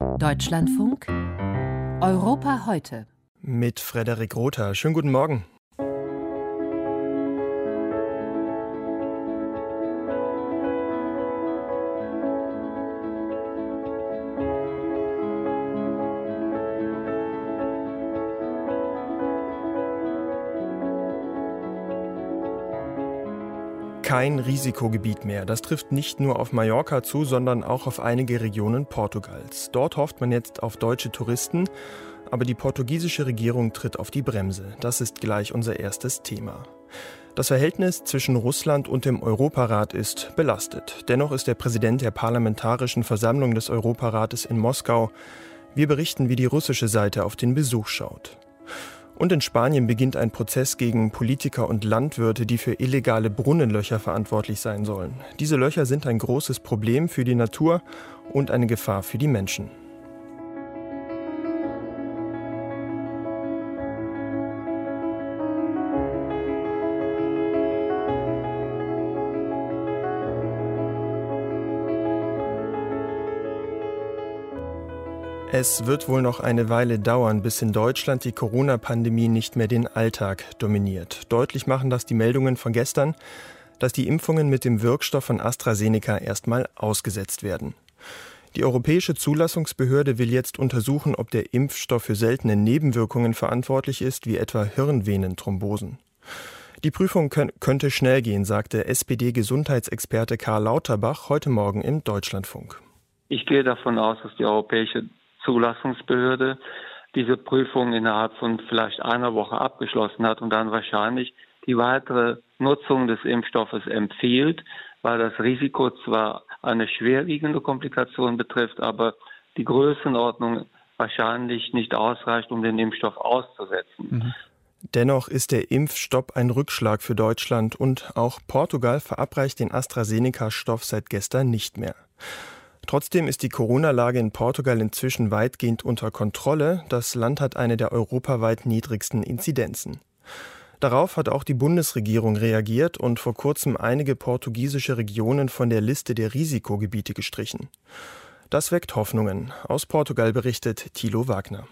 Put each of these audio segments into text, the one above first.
Deutschlandfunk Europa heute. Mit Frederik Rother. Schönen guten Morgen. Kein Risikogebiet mehr. Das trifft nicht nur auf Mallorca zu, sondern auch auf einige Regionen Portugals. Dort hofft man jetzt auf deutsche Touristen, aber die portugiesische Regierung tritt auf die Bremse. Das ist gleich unser erstes Thema. Das Verhältnis zwischen Russland und dem Europarat ist belastet. Dennoch ist der Präsident der Parlamentarischen Versammlung des Europarates in Moskau. Wir berichten, wie die russische Seite auf den Besuch schaut. Und in Spanien beginnt ein Prozess gegen Politiker und Landwirte, die für illegale Brunnenlöcher verantwortlich sein sollen. Diese Löcher sind ein großes Problem für die Natur und eine Gefahr für die Menschen. Es wird wohl noch eine Weile dauern, bis in Deutschland die Corona-Pandemie nicht mehr den Alltag dominiert. Deutlich machen das die Meldungen von gestern, dass die Impfungen mit dem Wirkstoff von AstraZeneca erstmal ausgesetzt werden. Die Europäische Zulassungsbehörde will jetzt untersuchen, ob der Impfstoff für seltene Nebenwirkungen verantwortlich ist, wie etwa Hirnvenenthrombosen. Die Prüfung könnte schnell gehen, sagte SPD-Gesundheitsexperte Karl Lauterbach heute Morgen im Deutschlandfunk. Ich gehe davon aus, dass die Europäische Zulassungsbehörde diese Prüfung innerhalb von vielleicht einer Woche abgeschlossen hat und dann wahrscheinlich die weitere Nutzung des Impfstoffes empfiehlt, weil das Risiko zwar eine schwerwiegende Komplikation betrifft, aber die Größenordnung wahrscheinlich nicht ausreicht, um den Impfstoff auszusetzen. Dennoch ist der Impfstopp ein Rückschlag für Deutschland und auch Portugal verabreicht den AstraZeneca-Stoff seit gestern nicht mehr. Trotzdem ist die Corona-Lage in Portugal inzwischen weitgehend unter Kontrolle. Das Land hat eine der europaweit niedrigsten Inzidenzen. Darauf hat auch die Bundesregierung reagiert und vor kurzem einige portugiesische Regionen von der Liste der Risikogebiete gestrichen. Das weckt Hoffnungen. Aus Portugal berichtet Thilo Wagner.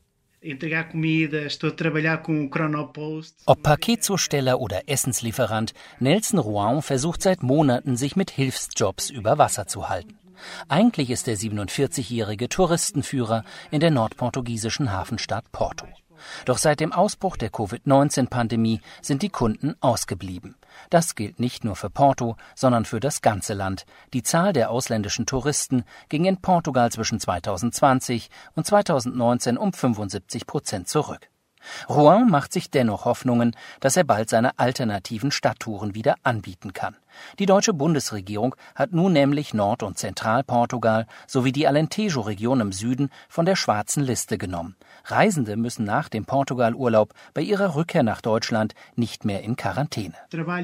Ob Paketzusteller oder Essenslieferant, Nelson Ruão versucht seit Monaten, sich mit Hilfsjobs über Wasser zu halten. Eigentlich ist der 47-jährige Touristenführer in der nordportugiesischen Hafenstadt Porto. Doch seit dem Ausbruch der Covid-19-Pandemie sind die Kunden ausgeblieben. Das gilt nicht nur für Porto, sondern für das ganze Land. Die Zahl der ausländischen Touristen ging in Portugal zwischen 2020 und 2019 um 75% zurück. Ruão macht sich dennoch Hoffnungen, dass er bald seine alternativen Stadttouren wieder anbieten kann. Die deutsche Bundesregierung hat nun nämlich Nord- und Zentralportugal sowie die Alentejo-Region im Süden von der schwarzen Liste genommen. Reisende müssen nach dem Portugal-Urlaub bei ihrer Rückkehr nach Deutschland nicht mehr in Quarantäne.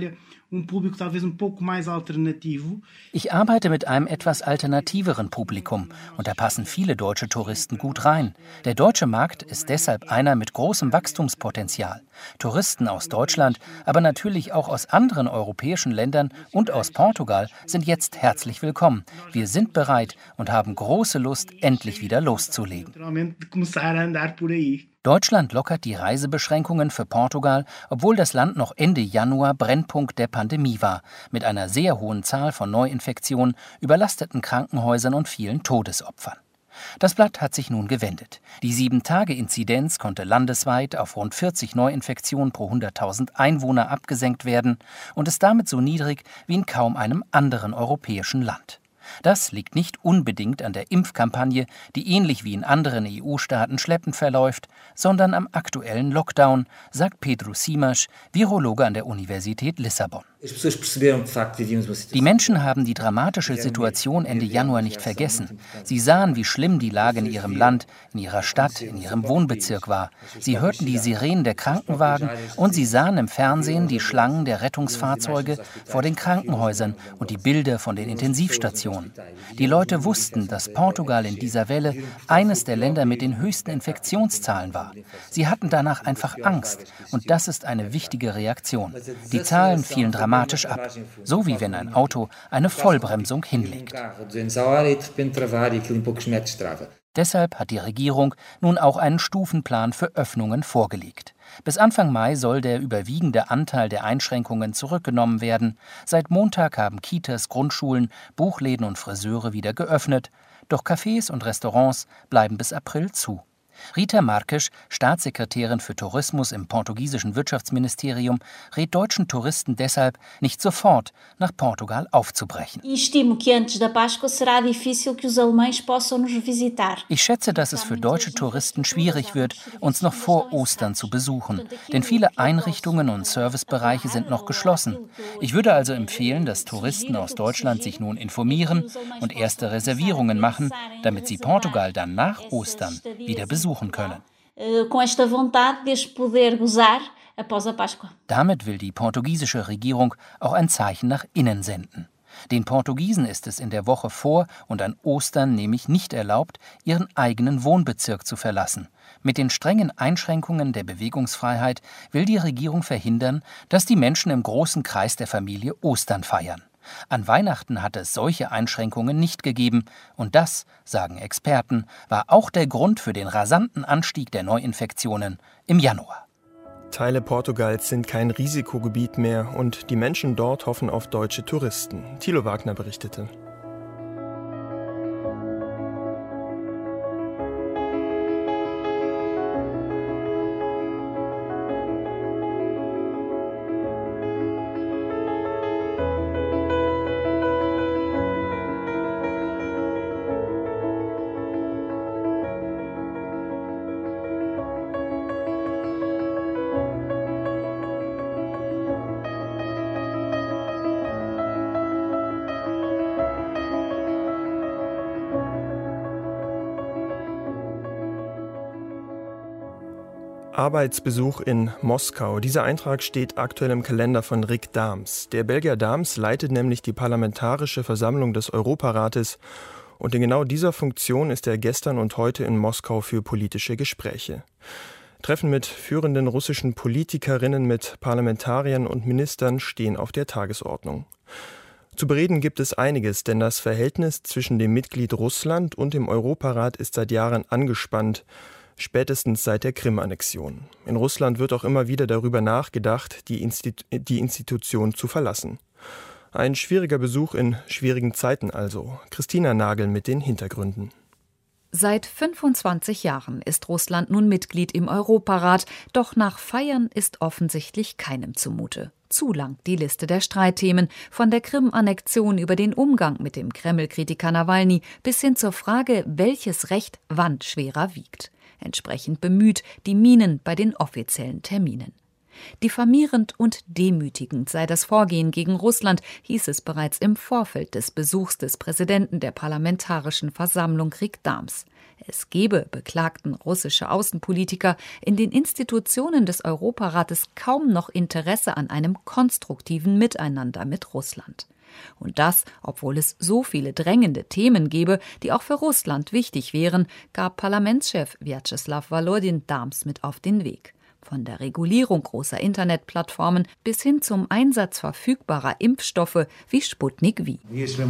Ich arbeite mit einem etwas alternativeren Publikum und da passen viele deutsche Touristen gut rein. Der deutsche Markt ist deshalb einer mit großem Wachstumspotenzial. Touristen aus Deutschland, aber natürlich auch aus anderen europäischen Ländern und aus Portugal sind jetzt herzlich willkommen. Wir sind bereit und haben große Lust, endlich wieder loszulegen. Deutschland lockert die Reisebeschränkungen für Portugal, obwohl das Land noch Ende Januar Brennpunkt der Pandemie war, mit einer sehr hohen Zahl von Neuinfektionen, überlasteten Krankenhäusern und vielen Todesopfern. Das Blatt hat sich nun gewendet. Die 7-Tage-Inzidenz konnte landesweit auf rund 40 Neuinfektionen pro 100.000 Einwohner abgesenkt werden und ist damit so niedrig wie in kaum einem anderen europäischen Land. Das liegt nicht unbedingt an der Impfkampagne, die ähnlich wie in anderen EU-Staaten schleppend verläuft, sondern am aktuellen Lockdown, sagt Pedro Simas, Virologe an der Universität Lissabon. Die Menschen haben die dramatische Situation Ende Januar nicht vergessen. Sie sahen, wie schlimm die Lage in ihrem Land, in ihrer Stadt, in ihrem Wohnbezirk war. Sie hörten die Sirenen der Krankenwagen und sie sahen im Fernsehen die Schlangen der Rettungsfahrzeuge vor den Krankenhäusern und die Bilder von den Intensivstationen. Die Leute wussten, dass Portugal in dieser Welle eines der Länder mit den höchsten Infektionszahlen war. Sie hatten danach einfach Angst und das ist eine wichtige Reaktion. Die Zahlen fielen dramatisch ab, so wie wenn ein Auto eine Vollbremsung hinlegt. Deshalb hat die Regierung nun auch einen Stufenplan für Öffnungen vorgelegt. Bis Anfang Mai soll der überwiegende Anteil der Einschränkungen zurückgenommen werden. Seit Montag haben Kitas, Grundschulen, Buchläden und Friseure wieder geöffnet. Doch Cafés und Restaurants bleiben bis April zu. Rita Marques, Staatssekretärin für Tourismus im portugiesischen Wirtschaftsministerium, rät deutschen Touristen deshalb, nicht sofort nach Portugal aufzubrechen. Ich schätze, dass es für deutsche Touristen schwierig wird, uns noch vor Ostern zu besuchen, denn viele Einrichtungen und Servicebereiche sind noch geschlossen. Ich würde also empfehlen, dass Touristen aus Deutschland sich nun informieren und erste Reservierungen machen, damit sie Portugal dann nach Ostern wieder besuchen können. Damit will die portugiesische Regierung auch ein Zeichen nach innen senden. Den Portugiesen ist es in der Woche vor und an Ostern nämlich nicht erlaubt, ihren eigenen Wohnbezirk zu verlassen. Mit den strengen Einschränkungen der Bewegungsfreiheit will die Regierung verhindern, dass die Menschen im großen Kreis der Familie Ostern feiern. An Weihnachten hatte es solche Einschränkungen nicht gegeben. Und das, sagen Experten, war auch der Grund für den rasanten Anstieg der Neuinfektionen im Januar. Teile Portugals sind kein Risikogebiet mehr und die Menschen dort hoffen auf deutsche Touristen. Thilo Wagner berichtete. Arbeitsbesuch in Moskau. Dieser Eintrag steht aktuell im Kalender von Rick Daems. Der Belgier Daems leitet nämlich die Parlamentarische Versammlung des Europarates und in genau dieser Funktion ist er gestern und heute in Moskau für politische Gespräche. Treffen mit führenden russischen Politikerinnen, mit Parlamentariern und Ministern stehen auf der Tagesordnung. Zu bereden gibt es einiges, denn das Verhältnis zwischen dem Mitglied Russland und dem Europarat ist seit Jahren angespannt. Spätestens seit der Krim-Annexion. In Russland wird auch immer wieder darüber nachgedacht, die Institution zu verlassen. Ein schwieriger Besuch in schwierigen Zeiten also. Christina Nagel mit den Hintergründen. Seit 25 Jahren ist Russland nun Mitglied im Europarat, doch nach Feiern ist offensichtlich keinem zumute. Zu lang die Liste der Streitthemen, von der Krim-Annexion über den Umgang mit dem Kreml-Kritiker Nawalny bis hin zur Frage, welches Recht wann schwerer wiegt. Entsprechend bemüht die Minen bei den offiziellen Terminen. Diffamierend und demütigend sei das Vorgehen gegen Russland, hieß es bereits im Vorfeld des Besuchs des Präsidenten der Parlamentarischen Versammlung Rick Daems. Es gebe, beklagten russische Außenpolitiker, in den Institutionen des Europarates kaum noch Interesse an einem konstruktiven Miteinander mit Russland. Und das, obwohl es so viele drängende Themen gebe, die auch für Russland wichtig wären, gab Parlamentschef Vyacheslav Volodin Daems mit auf den Weg. Von der Regulierung großer Internetplattformen bis hin zum Einsatz verfügbarer Impfstoffe wie Sputnik V.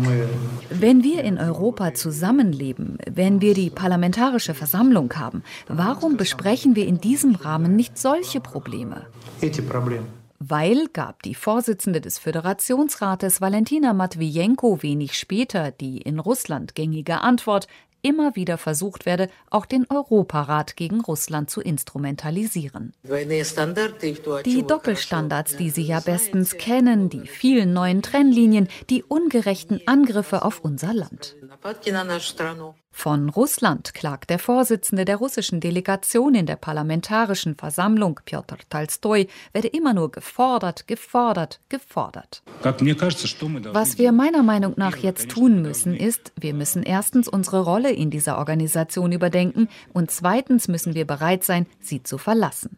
Wenn wir in Europa zusammenleben, wenn wir die Parlamentarische Versammlung haben, warum besprechen wir in diesem Rahmen nicht solche Probleme? Weil, gab die Vorsitzende des Föderationsrates Valentina Matwijenko wenig später die in Russland gängige Antwort, immer wieder versucht werde, auch den Europarat gegen Russland zu instrumentalisieren. Die Doppelstandards, die Sie ja bestens kennen, die vielen neuen Trennlinien, die ungerechten Angriffe auf unser Land. Von Russland klagt der Vorsitzende der russischen Delegation in der Parlamentarischen Versammlung, Pjotr Tolstoi, werde immer nur gefordert. Was wir meiner Meinung nach jetzt tun müssen, ist, wir müssen erstens unsere Rolle in dieser Organisation überdenken und zweitens müssen wir bereit sein, sie zu verlassen.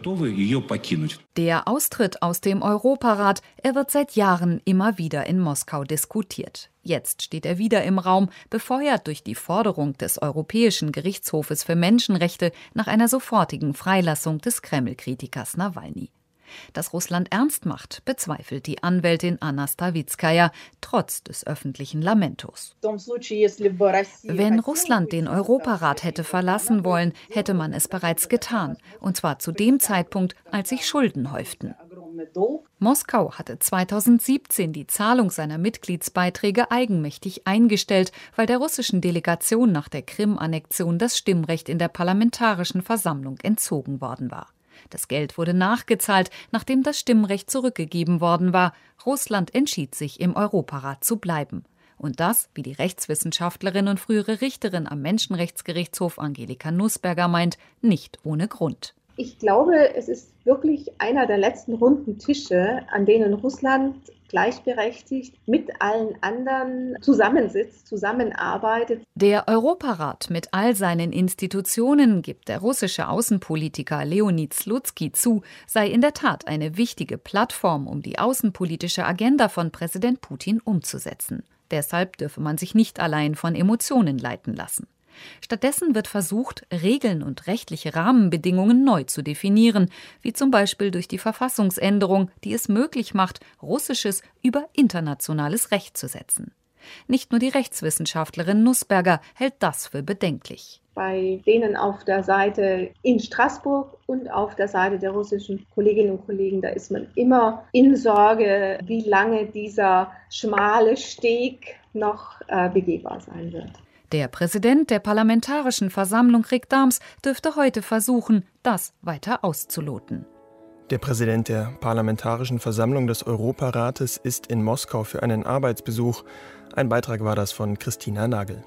Der Austritt aus dem Europarat, er wird seit Jahren immer wieder in Moskau diskutiert. Jetzt steht er wieder im Raum, befeuert durch die Forderung des Europäischen Gerichtshofes für Menschenrechte nach einer sofortigen Freilassung des Kreml-Kritikers Nawalny. Dass Russland ernst macht, bezweifelt die Anwältin Anna Stavitskaya, trotz des öffentlichen Lamentos. Wenn Russland den Europarat hätte verlassen wollen, hätte man es bereits getan. Und zwar zu dem Zeitpunkt, als sich Schulden häuften. Moskau hatte 2017 die Zahlung seiner Mitgliedsbeiträge eigenmächtig eingestellt, weil der russischen Delegation nach der Krim-Annexion das Stimmrecht in der Parlamentarischen Versammlung entzogen worden war. Das Geld wurde nachgezahlt, nachdem das Stimmrecht zurückgegeben worden war. Russland entschied sich, im Europarat zu bleiben. Und das, wie die Rechtswissenschaftlerin und frühere Richterin am Menschenrechtsgerichtshof Angelika Nussberger meint, nicht ohne Grund. Ich glaube, es ist wirklich einer der letzten runden Tische, an denen Russland gleichberechtigt mit allen anderen zusammensitzt, zusammenarbeitet. Der Europarat mit all seinen Institutionen, gibt der russische Außenpolitiker Leonid Slutsky zu, sei in der Tat eine wichtige Plattform, um die außenpolitische Agenda von Präsident Putin umzusetzen. Deshalb dürfe man sich nicht allein von Emotionen leiten lassen. Stattdessen wird versucht, Regeln und rechtliche Rahmenbedingungen neu zu definieren, wie zum Beispiel durch die Verfassungsänderung, die es möglich macht, Russisches über internationales Recht zu setzen. Nicht nur die Rechtswissenschaftlerin Nussberger hält das für bedenklich. Bei denen auf der Seite in Straßburg und auf der Seite der russischen Kolleginnen und Kollegen, da ist man immer in Sorge, wie lange dieser schmale Steg noch begehbar sein wird. Der Präsident der Parlamentarischen Versammlung, Rick Daems, dürfte heute versuchen, das weiter auszuloten. Der Präsident der Parlamentarischen Versammlung des Europarates ist in Moskau für einen Arbeitsbesuch. Ein Beitrag war das von Christina Nagel.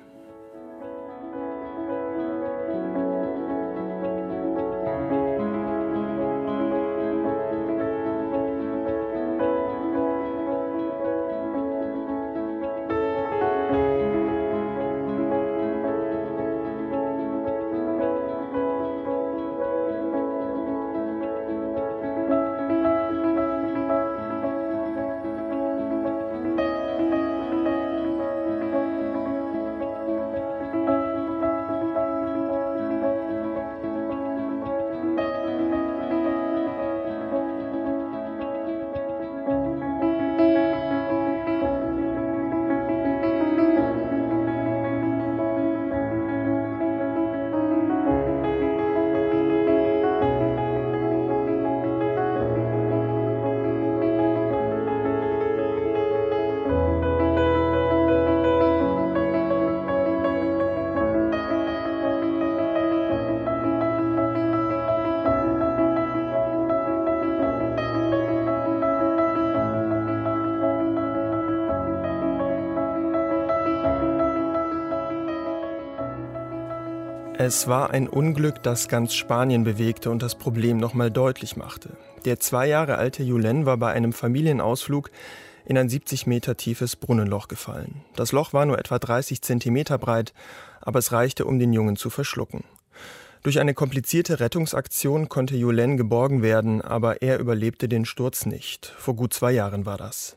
Es war ein Unglück, das ganz Spanien bewegte und das Problem nochmal deutlich machte. Der 2 Jahre alte Julen war bei einem Familienausflug in ein 70 Meter tiefes Brunnenloch gefallen. Das Loch war nur etwa 30 Zentimeter breit, aber es reichte, um den Jungen zu verschlucken. Durch eine komplizierte Rettungsaktion konnte Julen geborgen werden, aber er überlebte den Sturz nicht. Vor gut 2 Jahren war das.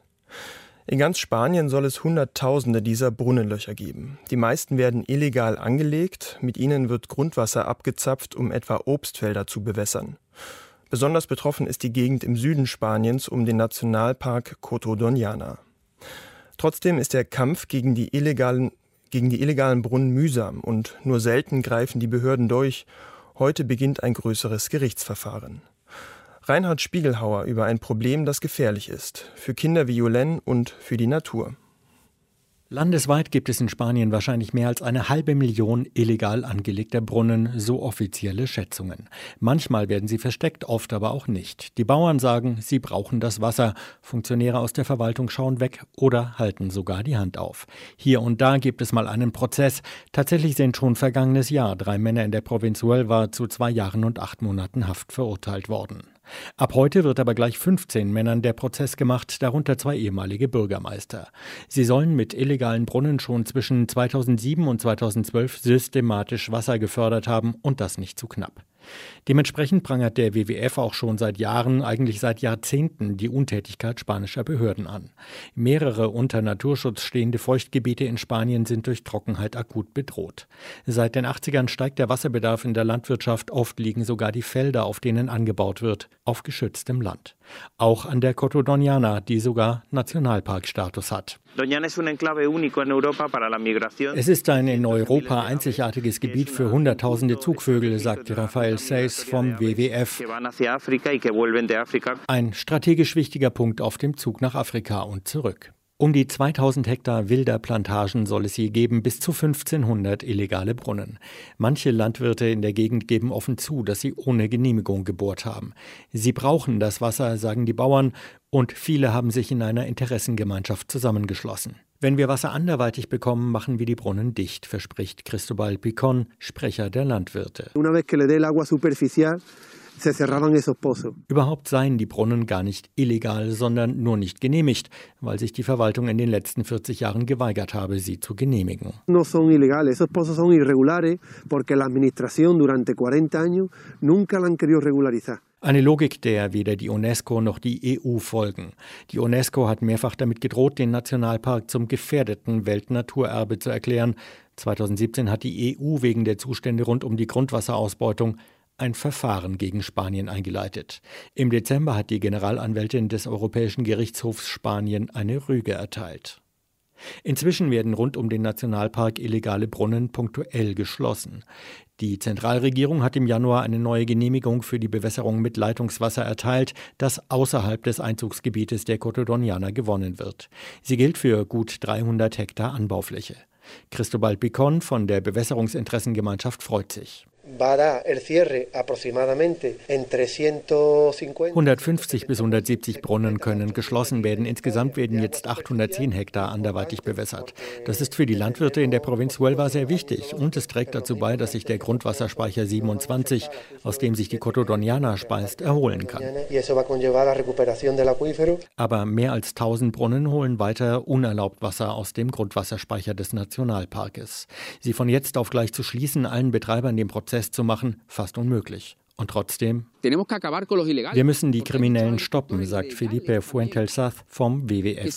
In ganz Spanien soll es Hunderttausende dieser Brunnenlöcher geben. Die meisten werden illegal angelegt, mit ihnen wird Grundwasser abgezapft, um etwa Obstfelder zu bewässern. Besonders betroffen ist die Gegend im Süden Spaniens um den Nationalpark Coto Doñana. Trotzdem ist der Kampf gegen die illegalen Brunnen mühsam und nur selten greifen die Behörden durch. Heute beginnt ein größeres Gerichtsverfahren. Reinhard Spiegelhauer über ein Problem, das gefährlich ist, für Kinder wie Julen und für die Natur. Landesweit gibt es in Spanien wahrscheinlich mehr als 500.000 illegal angelegter Brunnen, so offizielle Schätzungen. Manchmal werden sie versteckt, oft aber auch nicht. Die Bauern sagen, sie brauchen das Wasser. Funktionäre aus der Verwaltung schauen weg oder halten sogar die Hand auf. Hier und da gibt es mal einen Prozess. Tatsächlich sind schon vergangenes Jahr 3 Männer in der Provinz Huelva zu 2 Jahren und 8 Monaten Haft verurteilt worden. Ab heute wird aber gleich 15 Männern der Prozess gemacht, darunter 2 ehemalige Bürgermeister. Sie sollen mit illegalen Brunnen schon zwischen 2007 und 2012 systematisch Wasser gefördert haben und das nicht zu knapp. Dementsprechend prangert der WWF auch schon seit Jahren, eigentlich seit Jahrzehnten, die Untätigkeit spanischer Behörden an. Mehrere unter Naturschutz stehende Feuchtgebiete in Spanien sind durch Trockenheit akut bedroht. Seit den 80ern steigt der Wasserbedarf in der Landwirtschaft. Oft liegen sogar die Felder, auf denen angebaut wird, auf geschütztem Land. Auch an der Coto Doñana, die sogar Nationalparkstatus hat. Es ist ein in Europa einzigartiges Gebiet für Hunderttausende Zugvögel, sagte Rafael Seis vom WWF. Ein strategisch wichtiger Punkt auf dem Zug nach Afrika und zurück. Um die 2000 Hektar wilder Plantagen soll es je geben, bis zu 1500 illegale Brunnen. Manche Landwirte in der Gegend geben offen zu, dass sie ohne Genehmigung gebohrt haben. Sie brauchen das Wasser, sagen die Bauern, und viele haben sich in einer Interessengemeinschaft zusammengeschlossen. Wenn wir Wasser anderweitig bekommen, machen wir die Brunnen dicht, verspricht Cristobal Picón, Sprecher der Landwirte. Überhaupt seien die Brunnen gar nicht illegal, sondern nur nicht genehmigt, weil sich die Verwaltung in den letzten 40 Jahren geweigert habe, sie zu genehmigen. No son ilegales, esos pozos son irregulares, porque la administración durante 40 años nunca la han querido regularizar. Eine Logik, der weder die UNESCO noch die EU folgen. Die UNESCO hat mehrfach damit gedroht, den Nationalpark zum gefährdeten Weltnaturerbe zu erklären. 2017 hat die EU wegen der Zustände rund um die Grundwasserausbeutung ein Verfahren gegen Spanien eingeleitet. Im Dezember hat die Generalanwältin des Europäischen Gerichtshofs Spanien eine Rüge erteilt. Inzwischen werden rund um den Nationalpark illegale Brunnen punktuell geschlossen. Die Zentralregierung hat im Januar eine neue Genehmigung für die Bewässerung mit Leitungswasser erteilt, das außerhalb des Einzugsgebietes der Coto Doñana gewonnen wird. Sie gilt für gut 300 Hektar Anbaufläche. Cristobal Picón von der Bewässerungsinteressengemeinschaft freut sich. 150 bis 170 Brunnen können geschlossen werden. Insgesamt werden jetzt 810 Hektar anderweitig bewässert. Das ist für die Landwirte in der Provinz Huelva sehr wichtig und es trägt dazu bei, dass sich der Grundwasserspeicher 27, aus dem sich die Coto Doñana speist, erholen kann. Aber mehr als 1000 Brunnen holen weiter unerlaubt Wasser aus dem Grundwasserspeicher des Nationalparkes. Sie von jetzt auf gleich zu schließen, allen Betreibern den Prozess zu machen, fast unmöglich. Und trotzdem, wir müssen die Kriminellen stoppen, sagt Felipe Fuentesaz vom WWF.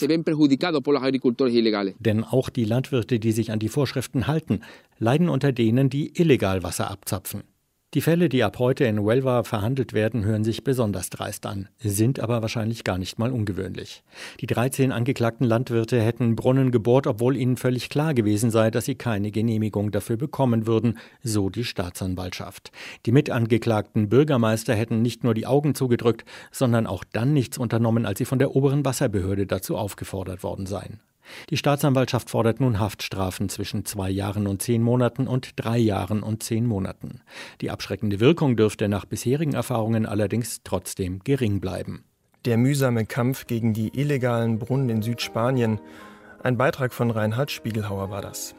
Denn auch die Landwirte, die sich an die Vorschriften halten, leiden unter denen, die illegal Wasser abzapfen. Die Fälle, die ab heute in Huelva verhandelt werden, hören sich besonders dreist an, sind aber wahrscheinlich gar nicht mal ungewöhnlich. Die 13 angeklagten Landwirte hätten Brunnen gebohrt, obwohl ihnen völlig klar gewesen sei, dass sie keine Genehmigung dafür bekommen würden, so die Staatsanwaltschaft. Die mitangeklagten Bürgermeister hätten nicht nur die Augen zugedrückt, sondern auch dann nichts unternommen, als sie von der oberen Wasserbehörde dazu aufgefordert worden seien. Die Staatsanwaltschaft fordert nun Haftstrafen zwischen 2 Jahren und 10 Monaten und 3 Jahren und 10 Monaten. Die abschreckende Wirkung dürfte nach bisherigen Erfahrungen allerdings trotzdem gering bleiben. Der mühsame Kampf gegen die illegalen Brunnen in Südspanien. Ein Beitrag von Reinhard Spiegelhauer war das.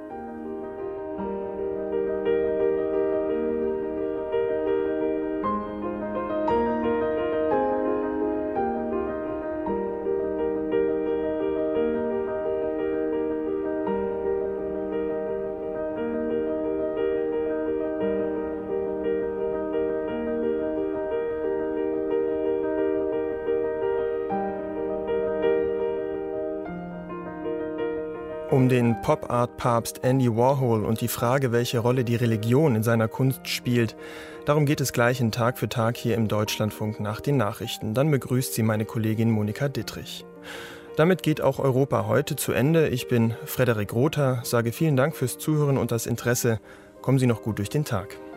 Um den Pop-Art-Papst Andy Warhol und die Frage, welche Rolle die Religion in seiner Kunst spielt, darum geht es gleich in Tag für Tag hier im Deutschlandfunk nach den Nachrichten. Dann begrüßt Sie meine Kollegin Monika Dittrich. Damit geht auch Europa heute zu Ende. Ich bin Frederik Rother, sage vielen Dank fürs Zuhören und das Interesse. Kommen Sie noch gut durch den Tag.